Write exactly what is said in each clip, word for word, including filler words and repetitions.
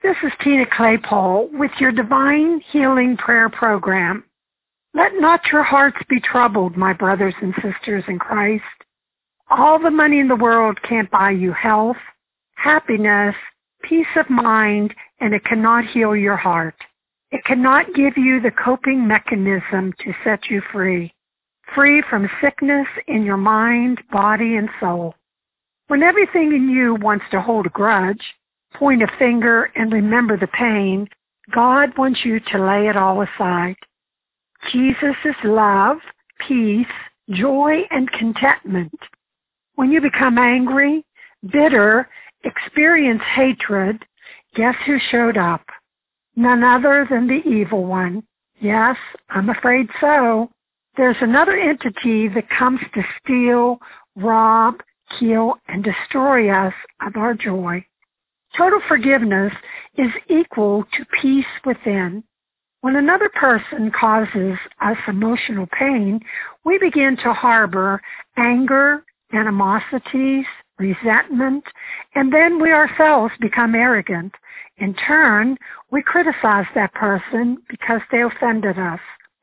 This is Tina Claypole with your Divine Healing Prayer Program. Let not your hearts be troubled, my brothers and sisters in Christ. All the money in the world can't buy you health, happiness, peace of mind, and it cannot heal your heart. It cannot give you the coping mechanism to set you free, free from sickness in your mind, body, and soul. When everything in you wants to hold a grudge, point a finger, and remember the pain, God wants you to lay it all aside. Jesus is love, peace, joy, and contentment. When you become angry, bitter, experience hatred, guess who showed up? None other than the evil one. Yes, I'm afraid so. There's another entity that comes to steal, rob, kill, and destroy us of our joy. Total forgiveness is equal to peace within. When another person causes us emotional pain, we begin to harbor anger, animosities, resentment, and then we ourselves become arrogant. In turn, we criticize that person because they offended us.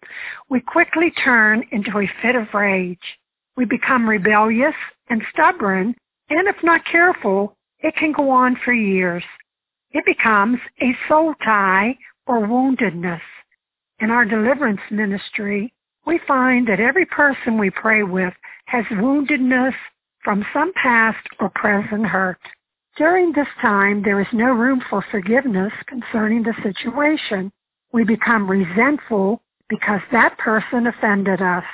We quickly turn into a fit of rage. We become rebellious and stubborn, and if not careful, it can go on for years. It becomes a soul tie or woundedness. In our deliverance ministry, we find that every person we pray with has woundedness from some past or present hurt. During this time, there is no room for forgiveness concerning the situation. We become resentful because that person offended us.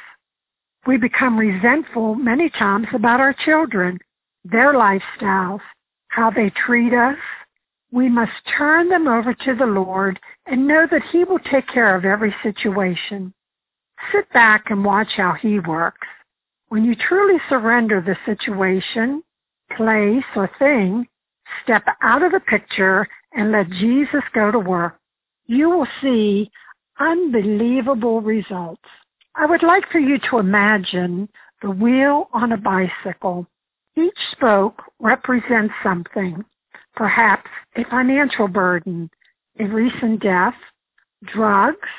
We become resentful many times about our children, their lifestyles, how they treat us. We must turn them over to the Lord and know that He will take care of every situation. Sit back and watch how He works. When you truly surrender the situation, place, or thing, step out of the picture and let Jesus go to work. You will see unbelievable results. I would like for you to imagine the wheel on a bicycle. Each spoke represents something, perhaps a financial burden, a recent death, drugs,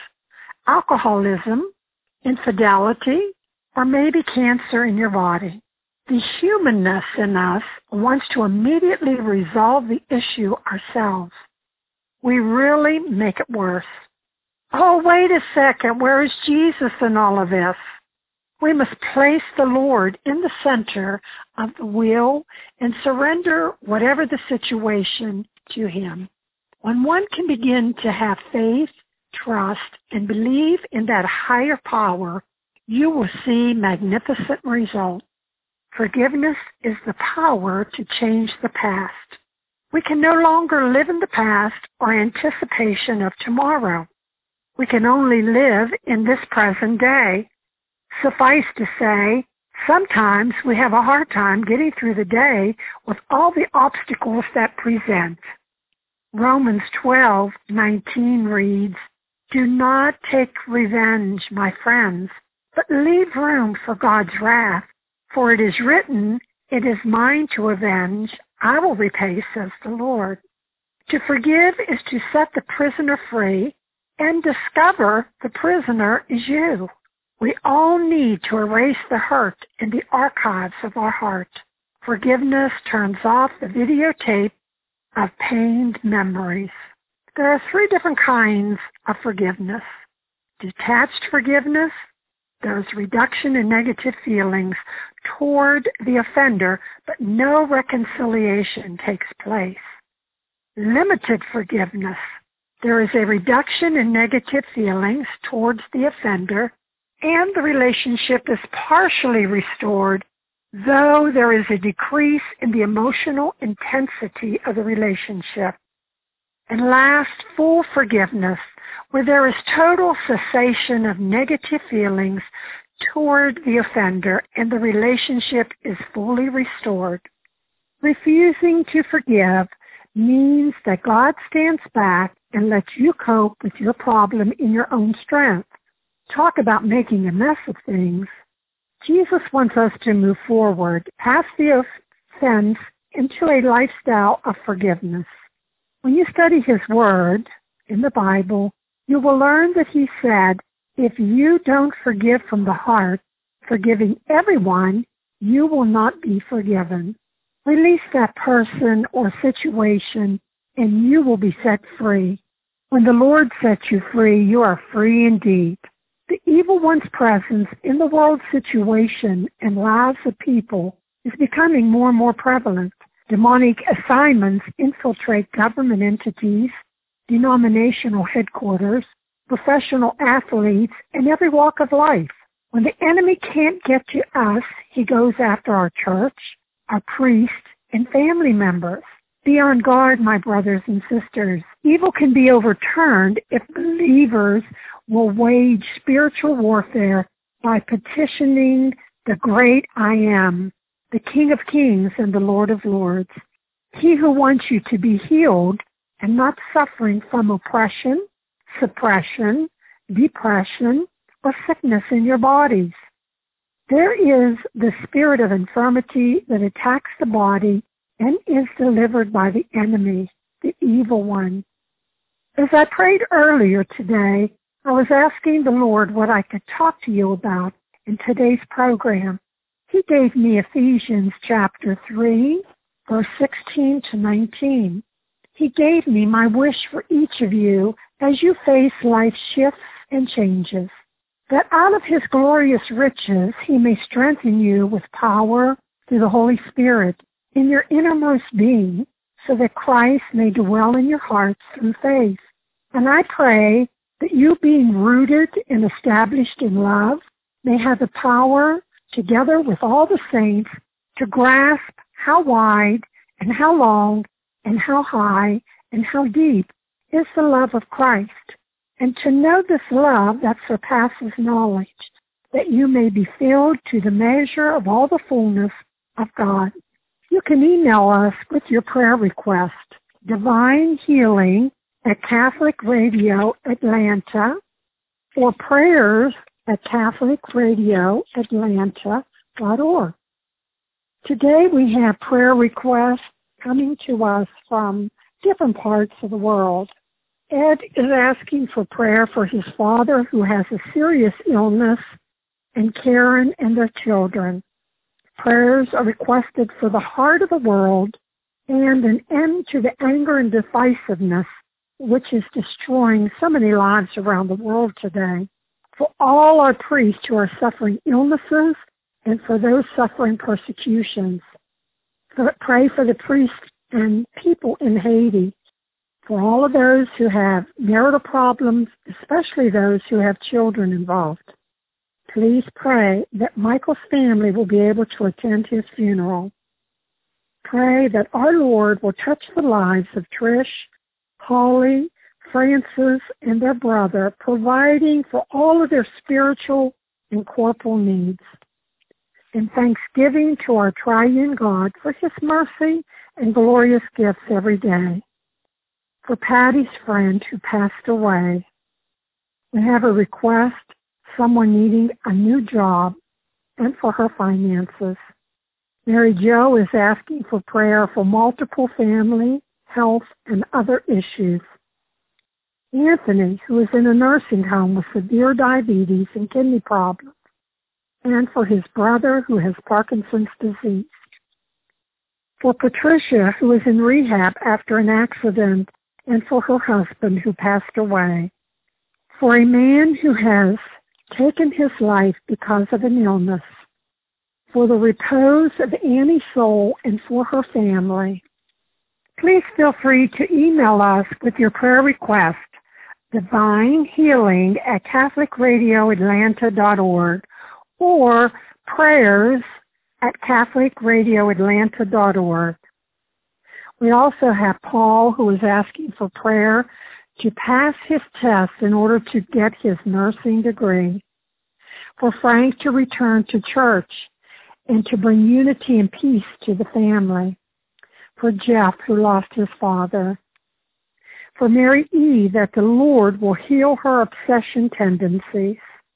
alcoholism, infidelity, or maybe cancer in your body. The humanness in us wants to immediately resolve the issue ourselves. We really make it worse. Oh, wait a second, where is Jesus in all of this? We must place the Lord in the center of the wheel and surrender whatever the situation to Him. When one can begin to have faith, trust, and believe in that higher power, you will see magnificent results. Forgiveness is the power to change the past. We can no longer live in the past or anticipation of tomorrow. We can only live in this present day. Suffice to say, sometimes we have a hard time getting through the day with all the obstacles that present. Romans twelve nineteen reads, "Do not take revenge, my friends, but leave room for God's wrath. For it is written, 'It is mine to avenge, I will repay,' says the Lord." To forgive is to set the prisoner free and discover the prisoner is you. We all need to erase the hurt in the archives of our heart. Forgiveness turns off the videotape of pained memories. There are three different kinds of forgiveness. Detached forgiveness, there's reduction in negative feelings toward the offender, but no reconciliation takes place. Limited forgiveness, there is a reduction in negative feelings towards the offender, and the relationship is partially restored, though there is a decrease in the emotional intensity of the relationship. And last, full forgiveness, where there is total cessation of negative feelings toward the offender and the relationship is fully restored. Refusing to forgive means that God stands back and lets you cope with your problem in your own strength. Talk about making a mess of things. Jesus wants us to move forward past the offense into a lifestyle of forgiveness. When you study his word in the Bible, you will learn that he said, if you don't forgive from the heart, forgiving everyone, you will not be forgiven. Release that person or situation, and you will be set free. When the Lord sets you free, you are free indeed. The evil one's presence in the world situation and lives of people is becoming more and more prevalent. Demonic assignments infiltrate government entities, denominational headquarters, professional athletes, and every walk of life. When the enemy can't get to us, he goes after our church, our priests, and family members. Be on guard, my brothers and sisters. Evil can be overturned if believers will wage spiritual warfare by petitioning the great I Am, the King of Kings and the Lord of Lords. He who wants you to be healed and not suffering from oppression, suppression, depression, or sickness in your bodies. There is the spirit of infirmity that attacks the body and is delivered by the enemy, the evil one. As I prayed earlier today, I was asking the Lord what I could talk to you about in today's program. He gave me Ephesians chapter three, verse sixteen to nineteen. He gave me my wish for each of you as you face life shifts and changes, that out of his glorious riches he may strengthen you with power through the Holy Spirit in your innermost being, so that Christ may dwell in your hearts through faith. And I pray that you, being rooted and established in love, may have the power, together with all the saints, to grasp how wide and how long and how high and how deep is the love of Christ, and to know this love that surpasses knowledge, that you may be filled to the measure of all the fullness of God. You can email us with your prayer request, Divine Healing at Catholic Radio Atlanta, or prayers at Catholic Radio Atlanta dot org. Today we have prayer requests coming to us from different parts of the world. Ed is asking for prayer for his father who has a serious illness, and Karen and their children. Prayers are requested for the heart of the world and an end to the anger and divisiveness which is destroying so many lives around the world today. For all our priests who are suffering illnesses and for those suffering persecutions. For, pray for the priests and people in Haiti. For all of those who have marital problems, especially those who have children involved. Please pray that Michael's family will be able to attend his funeral. Pray that our Lord will touch the lives of Trish, Holly, Francis, and their brother, providing for all of their spiritual and corporal needs. In thanksgiving to our triune God for his mercy and glorious gifts every day. For Patty's friend who passed away, we have a request, someone needing a new job, and for her finances. Mary Jo is asking for prayer for multiple family, health, and other issues. Anthony, who is in a nursing home with severe diabetes and kidney problems, and for his brother who has Parkinson's disease. For Patricia, who is in rehab after an accident, and for her husband who passed away. For a man who has taken his life because of an illness. For the repose of Annie's soul and for her family. Please feel free to email us with your prayer request, Divine Healing at Catholic Radio Atlanta dot org or prayers at Catholic Radio Atlanta dot org. We also have Paul, who is asking for prayer to pass his test in order to get his nursing degree. For Frank to return to church and to bring unity and peace to the family. For Jeff, who lost his father. For Mary E., that the Lord will heal her obsession tendencies.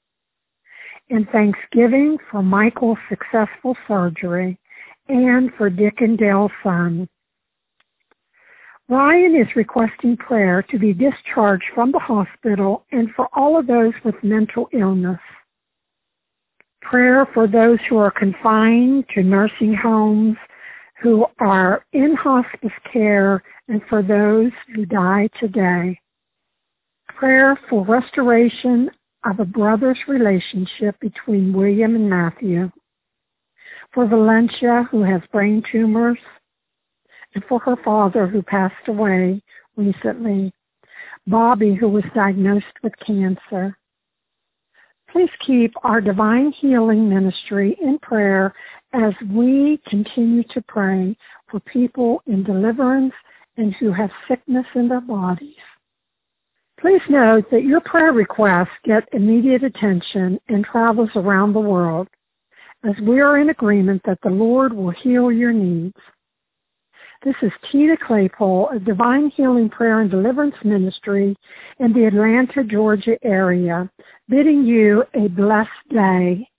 In thanksgiving for Michael's successful surgery and for Dick and Dale's son. Ryan is requesting prayer to be discharged from the hospital and for all of those with mental illness. Prayer for those who are confined to nursing homes, who are in hospice care, and for those who die today. Prayer for restoration of a brother's relationship between William and Matthew. For Valencia, who has brain tumors, and for her father, who passed away recently. Bobby, who was diagnosed with cancer. Please keep our Divine Healing Ministry in prayer as we continue to pray for people in deliverance and who have sickness in their bodies. Please note that your prayer requests get immediate attention and travels around the world, as we are in agreement that the Lord will heal your needs. This is Tita Claypole of Divine Healing Prayer and Deliverance Ministry in the Atlanta, Georgia area, bidding you a blessed day